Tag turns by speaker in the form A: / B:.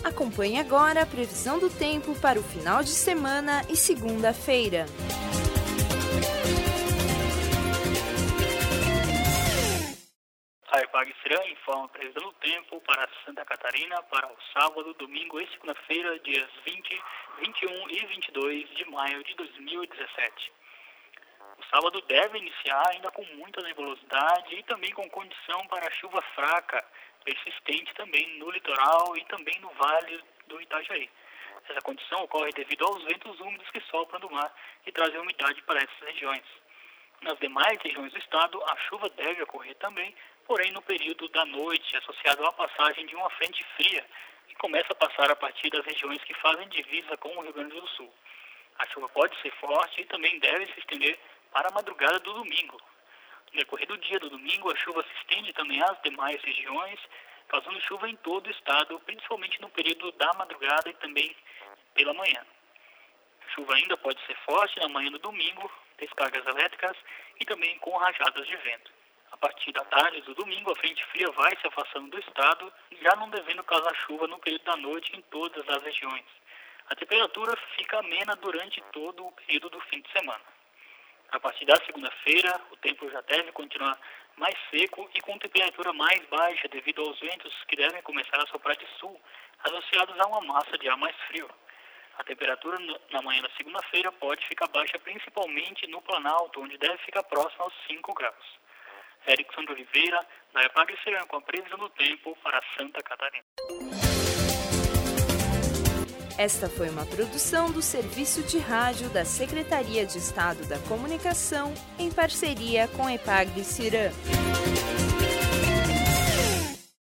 A: Acompanhe agora a previsão do tempo para o final de semana e segunda-feira.
B: A EPAG-CIRAM informa a previsão do tempo para Santa Catarina para o sábado, domingo e segunda-feira, dias 20, 21 e 22 de maio de 2017. O sábado deve iniciar ainda com muita nebulosidade e também com condição para chuva fraca, persistente também no litoral e também no vale do Itajaí. Essa condição ocorre devido aos ventos úmidos que sopram do mar e trazem umidade para essas regiões. Nas demais regiões do estado, a chuva deve ocorrer também, porém no período da noite, associado à passagem de uma frente fria, que começa a passar a partir das regiões que fazem divisa com o Rio Grande do Sul. A chuva pode ser forte e também deve se estender para a madrugada do domingo. No decorrer do dia do domingo, a chuva se estende também às demais regiões, causando chuva em todo o estado, principalmente no período da madrugada e também pela manhã. A chuva ainda pode ser forte na manhã do domingo, descargas elétricas e também com rajadas de vento. A partir da tarde do domingo, a frente fria vai se afastando do estado, já não devendo causar chuva no período da noite em todas as regiões. A temperatura fica amena durante todo o período do fim de semana. A partir da segunda-feira, o tempo já deve continuar mais seco e com temperatura mais baixa devido aos ventos que devem começar a soprar de sul, associados a uma massa de ar mais frio. A temperatura na manhã da segunda-feira pode ficar baixa principalmente no Planalto, onde deve ficar próximo aos 5 graus. Erickson de Oliveira, da EPAG-CIRAM, com a previsão do tempo para Santa Catarina.
A: Esta foi uma produção do Serviço de Rádio da Secretaria de Estado da Comunicação, em parceria com a EPAG-CIRAM.